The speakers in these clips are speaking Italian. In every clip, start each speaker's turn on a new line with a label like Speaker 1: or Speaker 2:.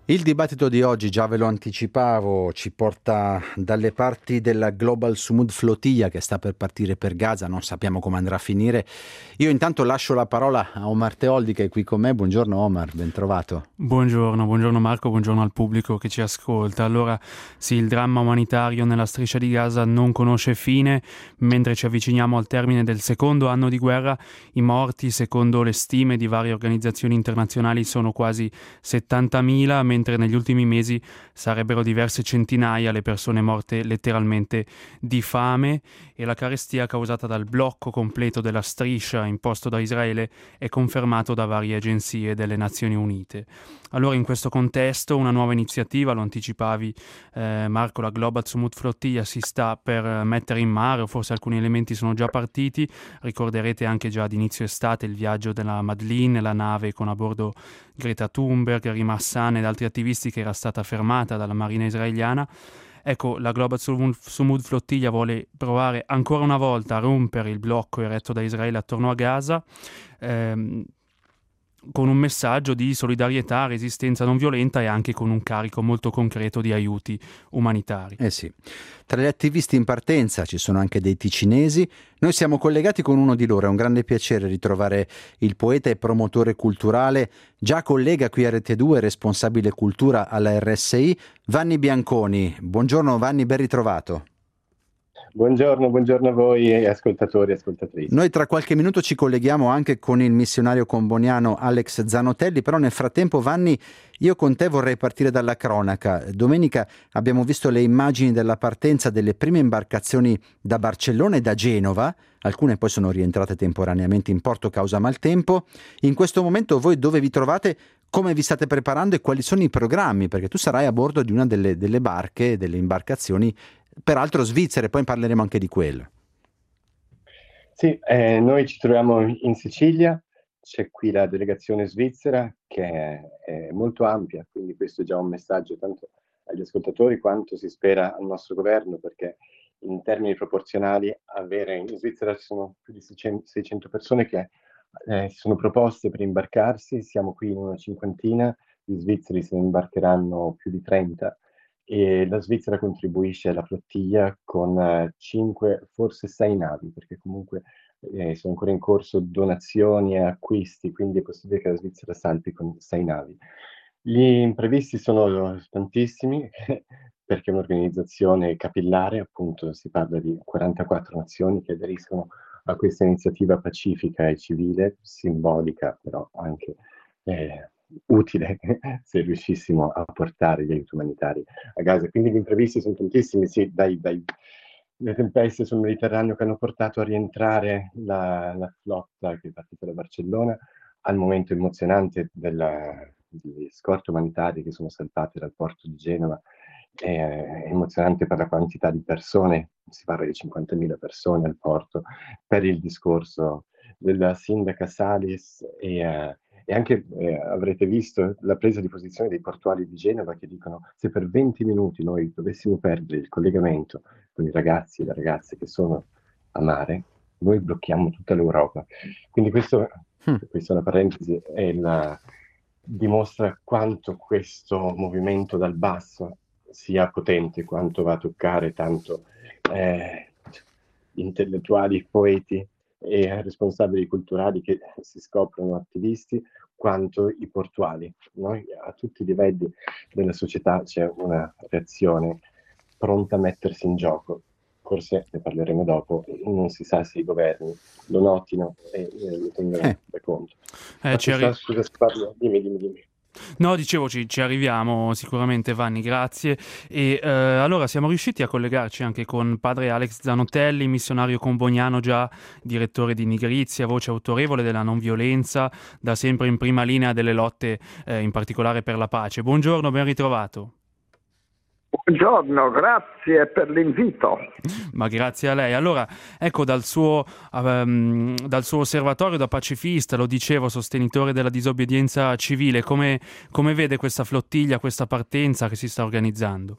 Speaker 1: Il dibattito di oggi, già ve lo anticipavo, ci porta dalle parti della Global Sumud Flotilla che sta per partire per Gaza, non sappiamo come andrà a finire. Io intanto lascio la parola a Omar Teoldi che è qui con me. Buongiorno Omar, ben trovato.
Speaker 2: Buongiorno Marco, buongiorno al pubblico che ci ascolta. Allora, sì, il dramma umanitario nella striscia di Gaza non conosce fine, mentre ci avviciniamo al termine del secondo anno di guerra, i morti, secondo le stime di varie organizzazioni internazionali, sono quasi 70.000, mentre negli ultimi mesi sarebbero diverse centinaia le persone morte letteralmente di fame, e la carestia causata dal blocco completo della striscia imposto da Israele è confermato da varie agenzie delle Nazioni Unite. Allora, in questo contesto, una nuova iniziativa, lo anticipavi Marco, la Global Sumud Flotilla si sta per mettere in mare, o forse alcuni elementi sono già partiti. Ricorderete anche già ad inizio estate il viaggio della Madeleine, la nave con a bordo Greta Thunberg, Rima Hassan ed altri attivisti, che era stata fermata dalla marina israeliana. Ecco, la Global Sumud Flotilla vuole provare ancora una volta a rompere il blocco eretto da Israele attorno a Gaza, con un messaggio di solidarietà, resistenza non violenta e anche con un carico molto concreto di aiuti umanitari.
Speaker 1: Eh sì, tra gli attivisti in partenza ci sono anche dei ticinesi. Noi siamo collegati con uno di loro, è un grande piacere ritrovare il poeta e promotore culturale, già collega qui a Rete 2, responsabile cultura alla RSI, Vanni Bianconi. Buongiorno Vanni, ben ritrovato.
Speaker 3: Buongiorno a voi ascoltatori e ascoltatrici.
Speaker 1: Noi tra qualche minuto ci colleghiamo anche con il missionario comboniano Alex Zanotelli, però nel frattempo Vanni, io con te vorrei partire dalla cronaca. Domenica abbiamo visto le immagini della partenza delle prime imbarcazioni da Barcellona e da Genova, alcune poi sono rientrate temporaneamente in porto causa maltempo. In questo momento voi dove vi trovate, come vi state preparando e quali sono i programmi? Perché tu sarai a bordo di una delle barche, delle imbarcazioni, peraltro svizzere, poi parleremo anche di quello.
Speaker 3: Sì, noi ci troviamo in Sicilia, c'è qui la delegazione svizzera che è molto ampia, quindi questo è già un messaggio tanto agli ascoltatori quanto si spera al nostro governo, perché in termini proporzionali in Svizzera ci sono più di 600 persone che si sono proposte per imbarcarsi, siamo qui in una cinquantina, gli svizzeri se ne imbarcheranno più di 30. E la Svizzera contribuisce alla flottiglia con 5, forse 6 navi, perché comunque sono ancora in corso donazioni e acquisti, quindi è possibile che la Svizzera salpi con 6 navi. Gli imprevisti sono tantissimi, perché è un'organizzazione capillare, appunto si parla di 44 nazioni che aderiscono a questa iniziativa pacifica e civile, simbolica, però anche utile se riuscissimo a portare gli aiuti umanitari a Gaza. Quindi gli imprevisti sono tantissimi, sì, le tempeste sul Mediterraneo che hanno portato a rientrare la flotta che è partita da Barcellona, al momento emozionante degli scorte umanitari che sono salpate dal porto di Genova, è emozionante per la quantità di persone, si parla di 50.000 persone al porto, per il discorso della sindaca Salis e anche avrete visto la presa di posizione dei portuali di Genova che dicono se per 20 minuti noi dovessimo perdere il collegamento con i ragazzi e le ragazze che sono a mare, noi blocchiamo tutta l'Europa. Quindi questa è una parentesi, dimostra quanto questo movimento dal basso sia potente, quanto va a toccare tanto intellettuali, poeti e responsabili culturali che si scoprono attivisti, quanto i portuali. Noi a tutti i livelli della società c'è una reazione pronta a mettersi in gioco. Forse ne parleremo dopo, non si sa se i governi lo notino e lo tengano da conto. Scusa, dimmi.
Speaker 2: No, dicevo, ci arriviamo sicuramente, Vanni, grazie. E allora siamo riusciti a collegarci anche con padre Alex Zanotelli, missionario comboniano, già direttore di Nigrizia, voce autorevole della non violenza, da sempre in prima linea delle lotte, in particolare per la pace. Buongiorno, ben ritrovato.
Speaker 4: Buongiorno, grazie per l'invito.
Speaker 2: Ma grazie a lei. Allora, ecco, dal suo osservatorio da pacifista, lo dicevo, sostenitore della disobbedienza civile, come vede questa flottiglia, questa partenza che si sta organizzando?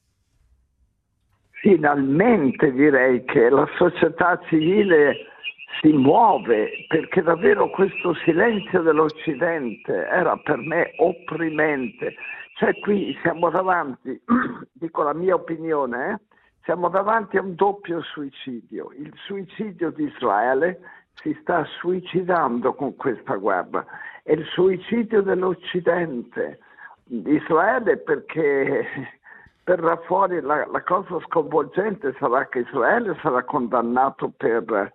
Speaker 4: Finalmente direi che la società civile si muove, perché davvero questo silenzio dell'Occidente era per me opprimente. Cioè qui siamo davanti, dico la mia opinione, siamo davanti a un doppio suicidio. Il suicidio di Israele si sta suicidando con questa guerra, e il suicidio dell'Occidente. Israele, perché verrà fuori la cosa sconvolgente sarà che Israele sarà condannato per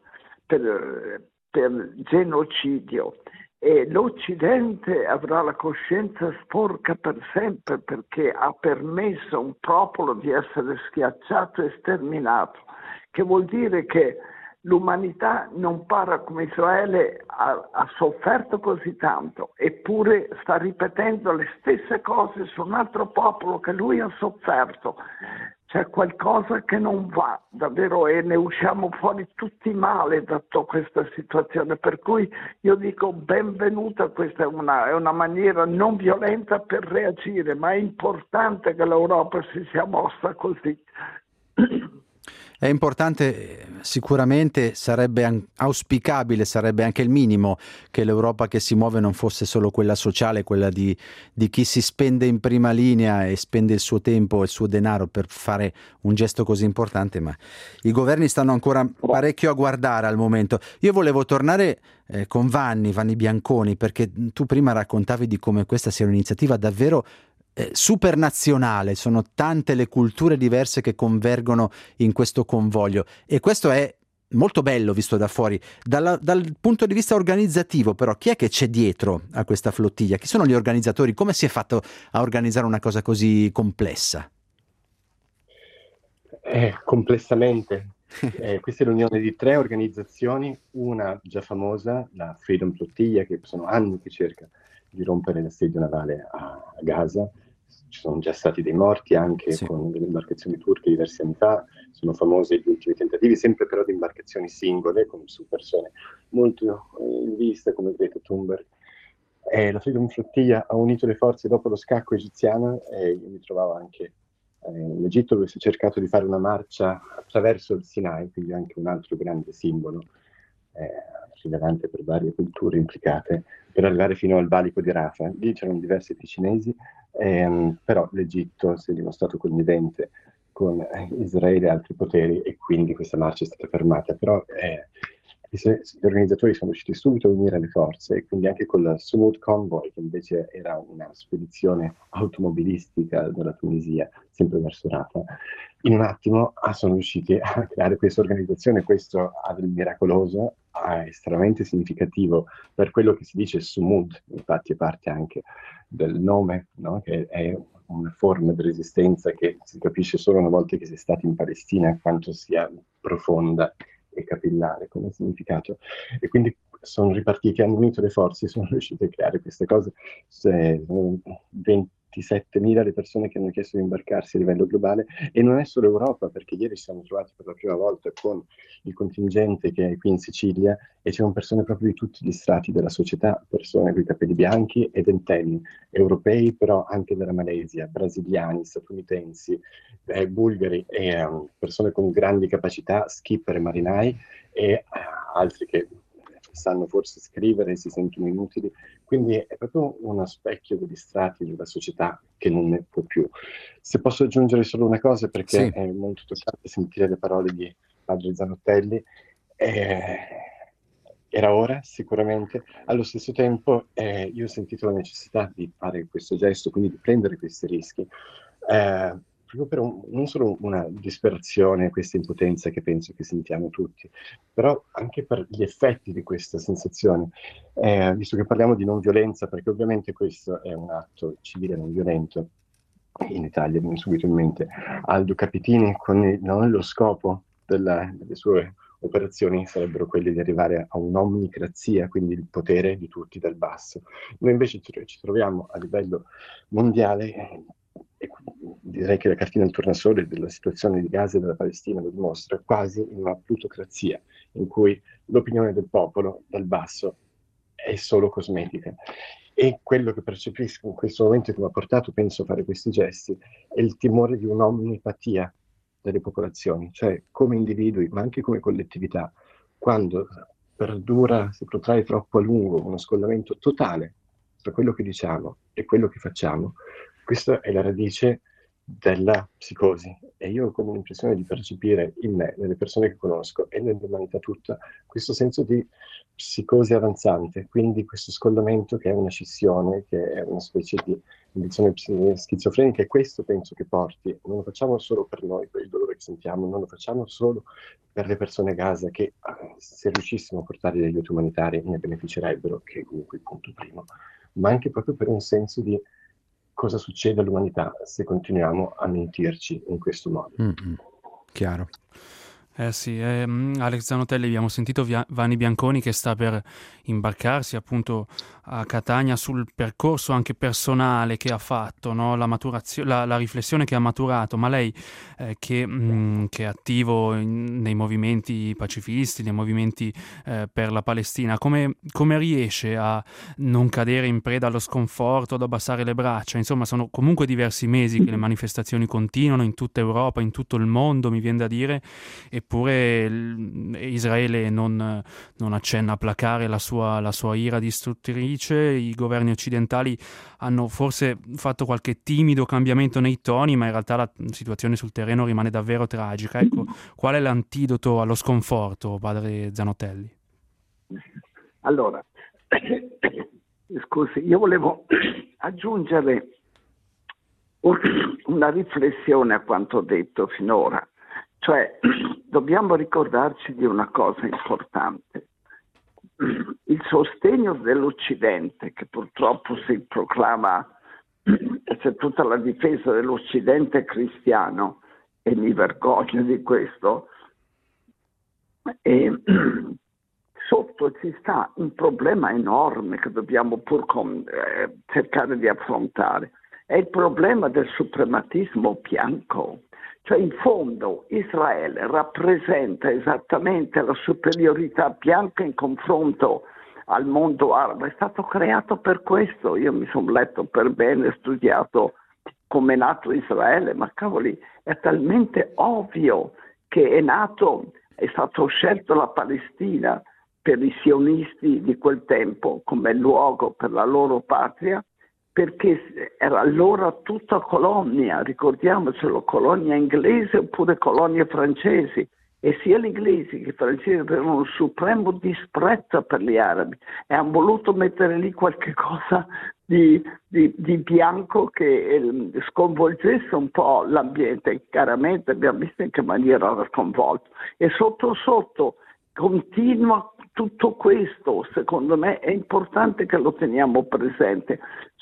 Speaker 4: genocidio, e l'Occidente avrà la coscienza sporca per sempre, perché ha permesso a un popolo di essere schiacciato e sterminato, che vuol dire che l'umanità non para come Israele ha sofferto così tanto, eppure sta ripetendo le stesse cose su un altro popolo che lui ha sofferto. C'è qualcosa che non va davvero, e ne usciamo fuori tutti male da tutta questa situazione, per cui io dico benvenuta, questa è una maniera non violenta per reagire, ma è importante che l'Europa si sia mossa così.
Speaker 1: È importante, sicuramente sarebbe auspicabile, sarebbe anche il minimo che l'Europa che si muove non fosse solo quella sociale, quella di chi si spende in prima linea e spende il suo tempo e il suo denaro per fare un gesto così importante, ma i governi stanno ancora parecchio a guardare al momento. Io volevo tornare con Vanni Bianconi, perché tu prima raccontavi di come questa sia un'iniziativa davvero supernazionale, sono tante le culture diverse che convergono in questo convoglio, e questo è molto bello visto da fuori. Dal punto di vista organizzativo però, chi è che c'è dietro a questa flottiglia? Chi sono gli organizzatori? Come si è fatto a organizzare una cosa così complessa?
Speaker 3: Complessamente. Questa è l'unione di 3 organizzazioni, una già famosa, la Freedom Flotilla, che sono anni che cerca di rompere l'assedio navale a Gaza. Ci sono già stati dei morti anche con delle imbarcazioni turche diversi anni fa, sono famosi gli ultimi tentativi, sempre però di imbarcazioni singole, su persone molto in vista come Greta Thunberg. La Freedom Flotilla ha unito le forze dopo lo scacco egiziano, e io mi trovavo anche in Egitto, dove si è cercato di fare una marcia attraverso il Sinai, quindi anche un altro grande simbolo rilevante per varie culture implicate, per arrivare fino al valico di Rafah. Lì c'erano diversi ticinesi, però l'Egitto si è dimostrato connivente con Israele e altri poteri, e quindi questa marcia è stata fermata. Però gli organizzatori sono riusciti subito a unire le forze, e quindi anche con la Sumud Convoy, che invece era una spedizione automobilistica dalla Tunisia, sempre verso Rafah, in un attimo sono riusciti a creare questa organizzazione. Questo ha del miracoloso, è estremamente significativo per quello che si dice Sumud, infatti è parte anche del nome, no? Che è una forma di resistenza che si capisce solo una volta che si è stati in Palestina quanto sia profonda e capillare come significato. E quindi sono ripartiti, hanno unito le forze, sono riusciti a creare queste cose. 27.000 le persone che hanno chiesto di imbarcarsi a livello globale, e non è solo Europa, perché ieri ci siamo trovati per la prima volta con il contingente che è qui in Sicilia, e c'erano persone proprio di tutti gli strati della società, persone con i capelli bianchi e ventenni, europei però anche della Malesia, brasiliani, statunitensi, bulgari, e persone con grandi capacità, skipper e marinai, e altri che sanno forse scrivere e si sentono inutili. Quindi è proprio uno specchio degli strati della società che non ne può più. Se posso aggiungere solo una cosa, perché è molto toccante sentire le parole di padre Zanotelli, era ora sicuramente. Allo stesso tempo io ho sentito la necessità di fare questo gesto, quindi di prendere questi rischi, proprio per non solo una disperazione, questa impotenza che penso che sentiamo tutti, però anche per gli effetti di questa sensazione, visto che parliamo di non violenza, perché ovviamente questo è un atto civile non violento. In Italia mi viene subito in mente Aldo Capitini con lo scopo delle sue operazioni sarebbero quelli di arrivare a un'omnicrazia, quindi il potere di tutti dal basso. Noi invece ci troviamo a livello mondiale, e direi che la cartina del tornasole della situazione di Gaza e della Palestina lo dimostra, quasi in una plutocrazia, in cui l'opinione del popolo dal basso è solo cosmetica. E quello che percepisco in questo momento, che mi ha portato, penso, a fare questi gesti, è il timore di un'omnipatia delle popolazioni, cioè come individui, ma anche come collettività, quando perdura, si protrae troppo a lungo uno scollamento totale tra quello che diciamo e quello che facciamo, Questa è la radice della psicosi e io ho come l'impressione di percepire in me, nelle persone che conosco e nell'umanità tutta, questo senso di psicosi avanzante, quindi questo scollamento che è una scissione, che è una specie di condizione schizofrenica, e questo penso che porti, non lo facciamo solo per noi, per il dolore che sentiamo, non lo facciamo solo per le persone a Gaza, che se riuscissimo a portare gli aiuti umanitari ne beneficerebbero, che è comunque il punto primo, ma anche proprio per un senso di cosa succede all'umanità se continuiamo a mentirci in questo modo.
Speaker 1: Chiaro.
Speaker 2: Sì, Alex Zanotelli, abbiamo sentito Vanni Bianconi che sta per imbarcarsi appunto a Catania sul percorso anche personale che ha fatto, no? La riflessione che ha maturato, ma lei che è attivo nei movimenti pacifisti, nei movimenti per la Palestina, come riesce a non cadere in preda allo sconforto, ad abbassare le braccia? Insomma, sono comunque diversi mesi che le manifestazioni continuano in tutta Europa, in tutto il mondo, mi viene da dire, eppure Israele non accenna a placare la sua ira distruttrice. I governi occidentali hanno forse fatto qualche timido cambiamento nei toni, ma in realtà la situazione sul terreno rimane davvero tragica. Ecco, qual è l'antidoto allo sconforto, padre Zanotelli?
Speaker 4: Allora, scusi, io volevo aggiungere una riflessione a quanto detto finora. Cioè, dobbiamo ricordarci di una cosa importante. Il sostegno dell'Occidente, che purtroppo si proclama c'è tutta la difesa dell'Occidente cristiano, e mi vergogno di questo, e sotto ci sta un problema enorme che dobbiamo cercare di affrontare. È il problema del suprematismo bianco. Cioè, in fondo, Israele rappresenta esattamente la superiorità bianca in confronto al mondo arabo. È stato creato per questo. Io mi sono letto per bene, studiato come è nato Israele, ma cavoli, è talmente ovvio che è stato scelto la Palestina per i sionisti di quel tempo come luogo per la loro patria, perché era allora tutta colonia, ricordiamocelo, colonia inglese oppure colonie francesi, e sia gli inglesi che i francesi avevano un supremo disprezzo per gli arabi e hanno voluto mettere lì qualche cosa di bianco che sconvolgesse un po' l'ambiente. Chiaramente abbiamo visto in che maniera era sconvolto, e sotto continua tutto questo. Secondo me è importante che lo teniamo presente.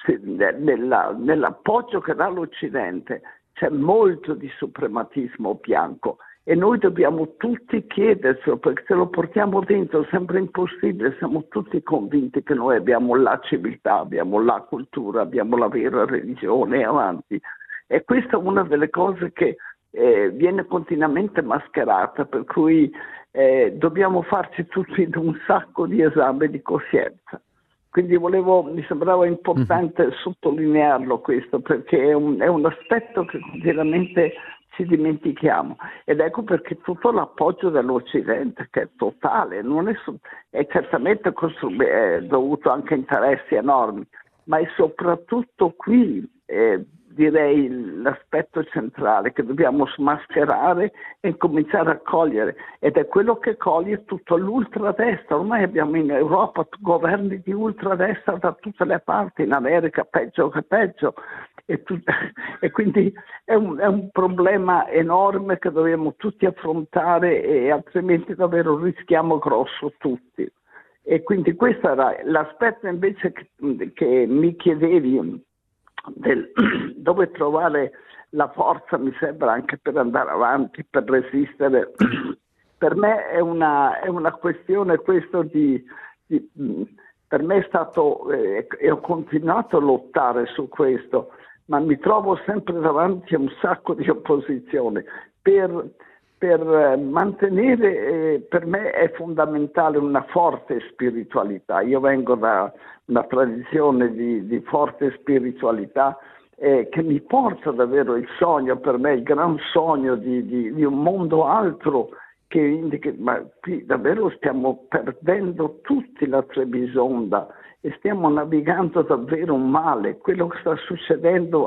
Speaker 4: Nell'appoggio che dà l'Occidente c'è molto di suprematismo bianco, e noi dobbiamo tutti chiedercelo, perché se lo portiamo dentro sembra impossibile. Siamo tutti convinti che noi abbiamo la civiltà, abbiamo la cultura, abbiamo la vera religione, e avanti. E questa è una delle cose che viene continuamente mascherata, per cui dobbiamo farci tutti un sacco di esami di coscienza. Quindi mi sembrava importante sottolinearlo questo, perché è un aspetto che continuamente ci dimentichiamo, ed ecco perché tutto l'appoggio dell'Occidente, che è totale, non è certamente dovuto anche a interessi enormi, ma è soprattutto qui direi l'aspetto centrale che dobbiamo smascherare e cominciare a cogliere, ed è quello che coglie tutto l'ultradestra. Ormai abbiamo in Europa governi di ultradestra da tutte le parti, in America peggio che peggio, e quindi è un problema enorme che dobbiamo tutti affrontare, e altrimenti davvero rischiamo grosso tutti. E quindi questo era l'aspetto invece che mi chiedevi, dove trovare la forza, mi sembra, anche per andare avanti, per resistere. Per me è una questione questo per me è stato, e ho continuato a lottare su questo, ma mi trovo sempre davanti a un sacco di opposizione. Per mantenere, per me è fondamentale una forte spiritualità. Io vengo da una tradizione di forte spiritualità che mi porta davvero il sogno, per me il gran sogno di un mondo altro, ma qui davvero stiamo perdendo tutti la Trebisonda, e stiamo navigando davvero male. Quello che sta succedendo,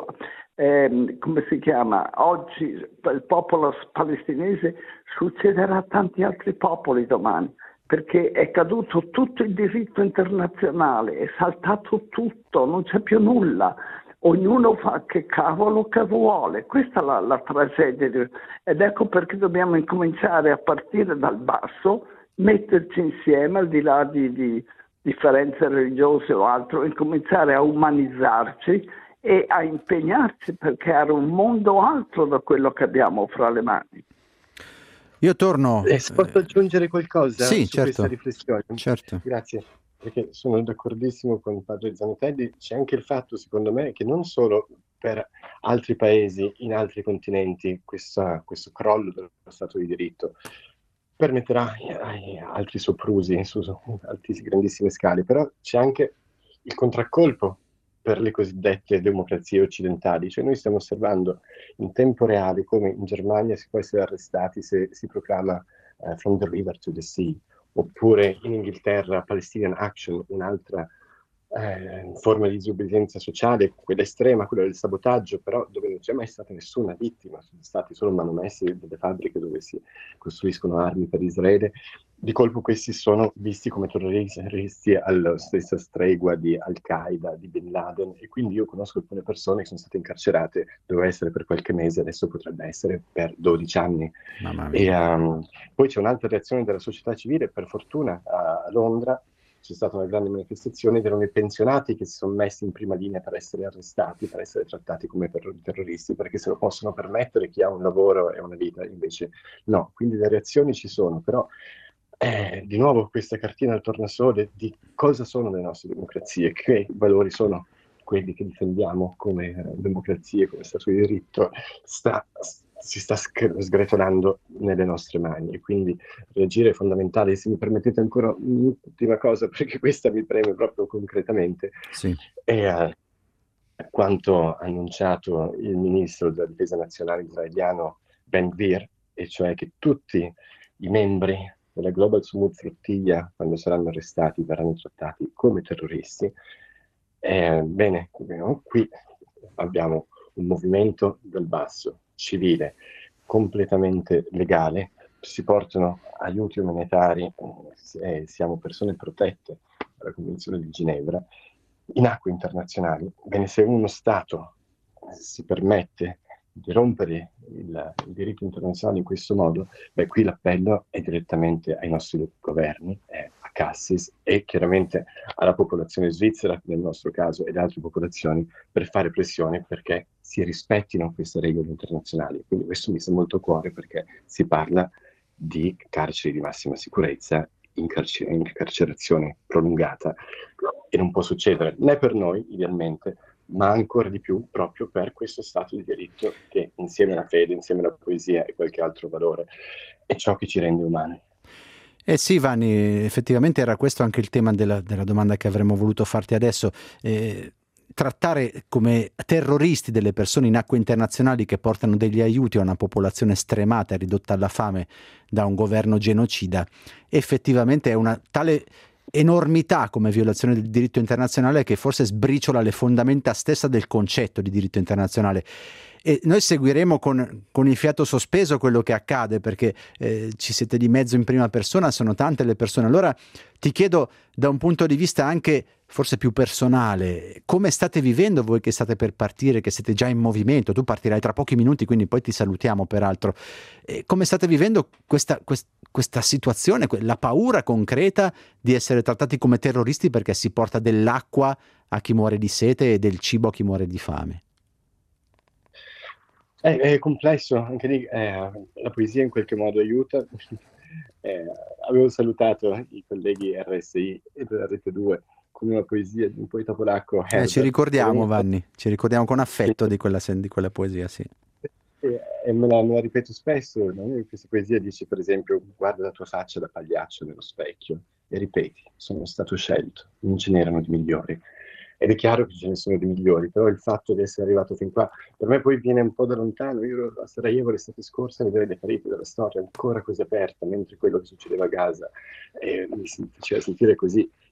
Speaker 4: come si chiama, oggi per il popolo palestinese succederà a tanti altri popoli domani, perché è caduto tutto il diritto internazionale, è saltato tutto, non c'è più nulla. Ognuno fa che cavolo che vuole, questa è la tragedia, ed ecco perché dobbiamo incominciare a partire dal basso, metterci insieme al di là di differenze religiose o altro, incominciare a umanizzarci e a impegnarci per creare un mondo altro da quello che abbiamo fra le mani.
Speaker 1: Io torno...
Speaker 3: Posso aggiungere qualcosa
Speaker 1: sì,
Speaker 3: su
Speaker 1: certo,
Speaker 3: questa riflessione?
Speaker 1: certo.
Speaker 3: Grazie, perché sono d'accordissimo con il padre Zanotelli. C'è anche il fatto, secondo me, che non solo per altri paesi in altri continenti questo crollo dello Stato di diritto permetterà altri soprusi su grandissime scale, però c'è anche il contraccolpo per le cosiddette democrazie occidentali. Cioè noi stiamo osservando in tempo reale come in Germania si può essere arrestati se si proclama From the River to the Sea, oppure in Inghilterra Palestinian Action, un'altra forma di disobbedienza sociale, quella estrema, quella del sabotaggio, però dove non c'è mai stata nessuna vittima, sono stati solo manomessi delle fabbriche dove si costruiscono armi per Israele. Di colpo questi sono visti come terroristi alla stessa stregua di Al-Qaeda, di Bin Laden, e quindi io conosco alcune persone che sono state incarcerate, doveva essere per qualche mese, adesso potrebbe essere per 12 anni.
Speaker 1: Mamma mia.
Speaker 3: E poi c'è un'altra reazione della società civile, per fortuna a Londra c'è stata una grande manifestazione ed erano i pensionati che si sono messi in prima linea per essere arrestati, per essere trattati come terroristi, perché se lo possono permettere chi ha un lavoro e una vita, invece no. Quindi le reazioni ci sono, però di nuovo questa cartina al tornasole di cosa sono le nostre democrazie, che valori sono quelli che difendiamo come democrazie, come Stato di diritto, si sta sgretolando nelle nostre mani, e quindi reagire è fondamentale. Se mi permettete ancora un'ultima cosa, perché questa mi preme proprio concretamente,
Speaker 1: Sì.
Speaker 3: è quanto annunciato il ministro della difesa nazionale israeliano Ben Gvir, e cioè che tutti i membri della Global Smooth Flottiglia, quando saranno arrestati, verranno trattati come terroristi. Bene, qui abbiamo un movimento dal basso, civile, completamente legale, si portano aiuti umanitari, siamo persone protette dalla Convenzione di Ginevra, in acque internazionali. Bene, se uno Stato si permette di rompere il diritto internazionale in questo modo, qui l'appello è direttamente ai nostri governi, a Cassis e chiaramente alla popolazione svizzera, nel nostro caso, ed altre popolazioni, per fare pressione perché si rispettino queste regole internazionali. Quindi questo mi sta molto a cuore, perché si parla di carceri di massima sicurezza, incarcerazione prolungata, e non può succedere né per noi, idealmente, ma ancora di più proprio per questo Stato di diritto che, insieme alla fede, insieme alla poesia e qualche altro valore, è ciò che ci rende umani.
Speaker 1: Sì, Vanni, effettivamente era questo anche il tema della domanda che avremmo voluto farti adesso. Trattare come terroristi delle persone in acque internazionali che portano degli aiuti a una popolazione stremata e ridotta alla fame da un governo genocida, effettivamente è una tale enormità come violazione del diritto internazionale che forse sbriciola le fondamenta stessa del concetto di diritto internazionale. E noi seguiremo con il fiato sospeso quello che accade, perché ci siete di mezzo in prima persona, sono tante le persone. Allora ti chiedo, da un punto di vista anche forse più personale, come state vivendo voi che state per partire, che siete già in movimento? Tu partirai tra pochi minuti, quindi poi ti salutiamo peraltro. Come state vivendo questa situazione, la paura concreta di essere trattati come terroristi perché si porta dell'acqua a chi muore di sete e del cibo a chi muore di fame?
Speaker 3: È complesso, anche lì la poesia in qualche modo aiuta. Avevo salutato i colleghi RSI e della Rete 2 con una poesia di un poeta polacco, Herbert.
Speaker 1: Ci ricordiamo, Vanni, ci ricordiamo con affetto di quella poesia, sì.
Speaker 3: E me la ripeto spesso, no? In questa poesia dice, per esempio, guarda la tua faccia da pagliaccio nello specchio e ripeti, sono stato scelto, non ce n'erano di migliori. Ed è chiaro che ce ne sono di migliori, però il fatto di essere arrivato fin qua, per me poi viene un po' da lontano. Io ero a Sarajevo l'estate scorsa a vedere le ferite della storia ancora così aperta, mentre quello che succedeva a Gaza mi faceva sentire così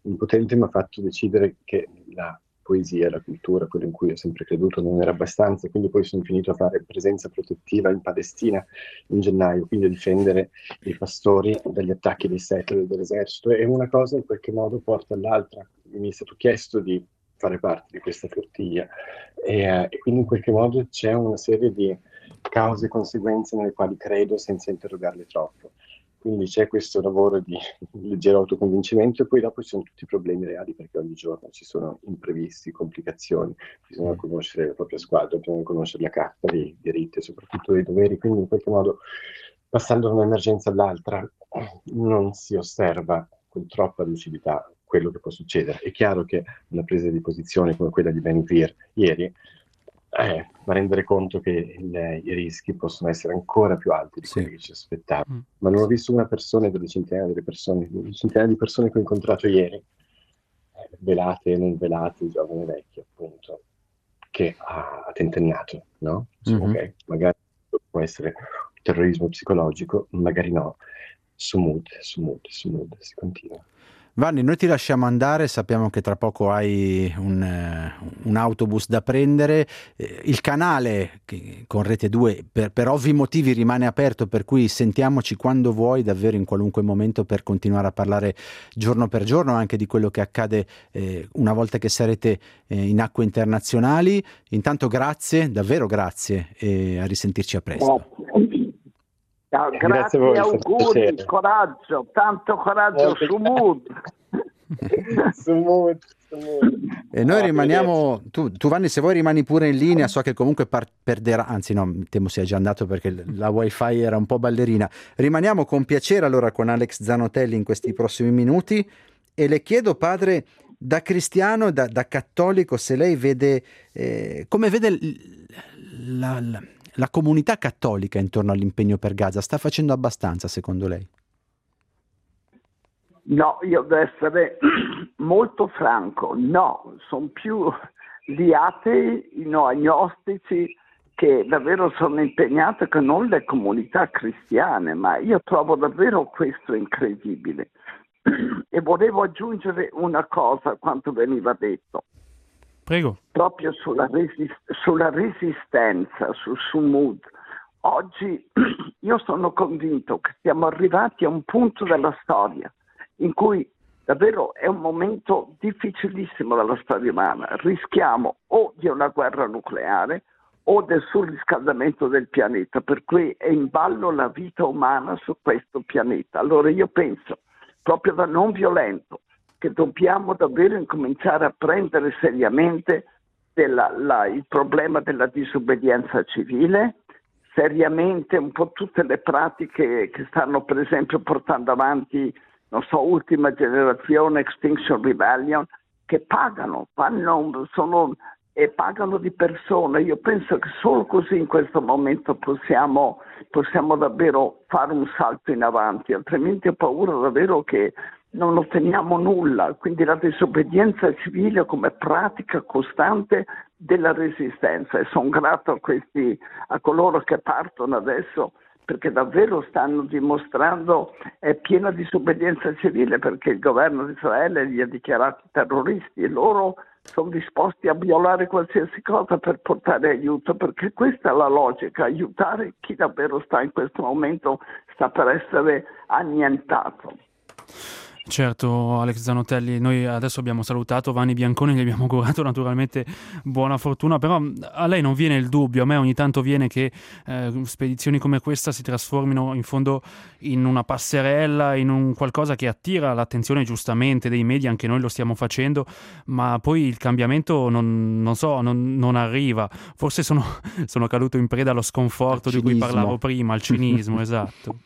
Speaker 3: impotente mi ha fatto decidere che la poesia, la cultura, quello in cui ho sempre creduto, non era abbastanza, quindi poi sono finito a fare presenza protettiva in Palestina in gennaio, quindi a difendere i pastori dagli attacchi dei settler dell'esercito, e una cosa in qualche modo porta all'altra. Mi è stato chiesto di fare parte di questa flottiglia e quindi in qualche modo c'è una serie di cause e conseguenze nelle quali credo senza interrogarle troppo. Quindi c'è questo lavoro di leggero autoconvincimento e poi dopo ci sono tutti i problemi reali, perché ogni giorno ci sono imprevisti, complicazioni, bisogna conoscere la propria squadra, bisogna conoscere la carta dei diritti e soprattutto dei doveri, quindi in qualche modo passando da un'emergenza all'altra non si osserva con troppa lucidità quello che può succedere. È chiaro che una presa di posizione come quella di Ben Gvir ieri ma rendere conto che i rischi possono essere ancora più alti di quelli che ci aspettavamo. Ma non ho visto una persona delle centinaia di persone che ho incontrato ieri, velate e non velate, giovani e vecchi, appunto, che ha tentennato, no? Okay, magari può essere un terrorismo psicologico, magari no. Su mood, si continua.
Speaker 1: Vanni, noi ti lasciamo andare, sappiamo che tra poco hai un autobus da prendere, il canale con Rete 2 per ovvi motivi rimane aperto, per cui sentiamoci quando vuoi, davvero in qualunque momento, per continuare a parlare giorno per giorno anche di quello che accade una volta che sarete in acque internazionali. Intanto grazie, davvero grazie, e a risentirci a presto.
Speaker 4: Grazie a voi, auguri, coraggio, tanto coraggio, su mood.
Speaker 1: E noi rimaniamo, tu Vanni, se vuoi rimani pure in linea, so che comunque perderà, anzi no, temo sia già andato perché la wifi era un po' ballerina. Rimaniamo con piacere allora con Alex Zanotelli in questi prossimi minuti e le chiedo, padre, da cristiano, da cattolico, se lei vede, come vede la comunità cattolica intorno all'impegno per Gaza. Sta facendo abbastanza secondo lei?
Speaker 4: No, io devo essere molto franco, no, sono più gli atei, i no agnostici che davvero sono impegnati, che non le comunità cristiane, ma io trovo davvero questo incredibile. E volevo aggiungere una cosa a quanto veniva detto.
Speaker 2: Prego.
Speaker 4: Proprio sulla resistenza, sul mood. Oggi io sono convinto che siamo arrivati a un punto della storia in cui davvero è un momento difficilissimo della storia umana. Rischiamo o di una guerra nucleare o del surriscaldamento del pianeta, per cui è in ballo la vita umana su questo pianeta. Allora io penso, proprio da non violento, che dobbiamo davvero incominciare a prendere seriamente il problema della disobbedienza civile, seriamente un po' tutte le pratiche che stanno per esempio portando avanti, non so, Ultima Generazione, Extinction Rebellion, che pagano di persona. Io penso che solo così in questo momento possiamo davvero fare un salto in avanti, altrimenti ho paura davvero che non otteniamo nulla. Quindi la disobbedienza civile come pratica costante della resistenza, e sono grato a coloro che partono adesso, perché davvero stanno dimostrando piena disobbedienza civile, perché il governo di Israele li ha dichiarati terroristi e loro sono disposti a violare qualsiasi cosa per portare aiuto, perché questa è la logica, aiutare chi davvero sta in questo momento, sta per essere annientato.
Speaker 2: Certo, Alex Zanotelli, noi adesso abbiamo salutato Vanni Bianconi, gli abbiamo augurato naturalmente buona fortuna, però a lei non viene il dubbio, a me ogni tanto viene che spedizioni come questa si trasformino in fondo in una passerella, in un qualcosa che attira l'attenzione giustamente dei media, anche noi lo stiamo facendo, ma poi il cambiamento non arriva. Forse sono caduto in preda allo sconforto di cui parlavo prima, al cinismo, esatto.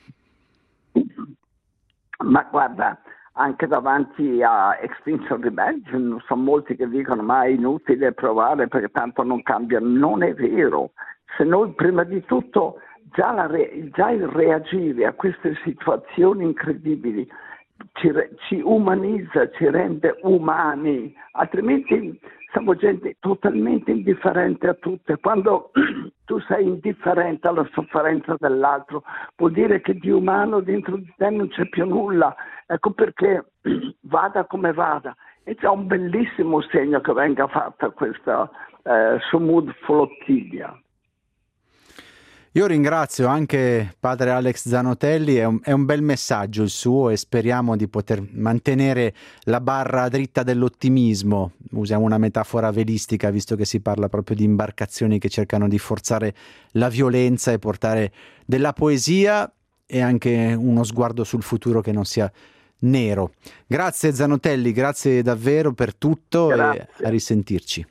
Speaker 4: Ma guarda, anche davanti a Extinction Rebellion sono molti che dicono ma è inutile provare perché tanto non cambia. Non è vero. Se noi prima di tutto già il reagire a queste situazioni incredibili ci umanizza, ci rende umani, altrimenti siamo gente totalmente indifferente a tutte. Quando tu sei indifferente alla sofferenza dell'altro, vuol dire che di umano dentro di te non c'è più nulla. Ecco perché vada come vada, è già un bellissimo segno che venga fatta questa Sumud Flottiglia.
Speaker 1: Io ringrazio anche padre Alex Zanotelli, è un bel messaggio il suo e speriamo di poter mantenere la barra dritta dell'ottimismo. Usiamo una metafora velistica, visto che si parla proprio di imbarcazioni che cercano di forzare la violenza e portare della poesia e anche uno sguardo sul futuro che non sia nero. Grazie Zanotelli, grazie davvero per tutto. Grazie. E a risentirci.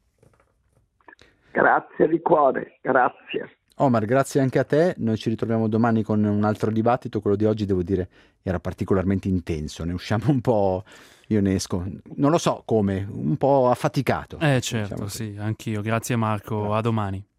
Speaker 4: Grazie di cuore, grazie.
Speaker 1: Omar, grazie anche a te, noi ci ritroviamo domani con un altro dibattito. Quello di oggi, devo dire, era particolarmente intenso, ne usciamo un po', io ne esco, non lo so come, un po' affaticato.
Speaker 2: Certo, diciamo sì, anch'io, grazie Marco, a domani.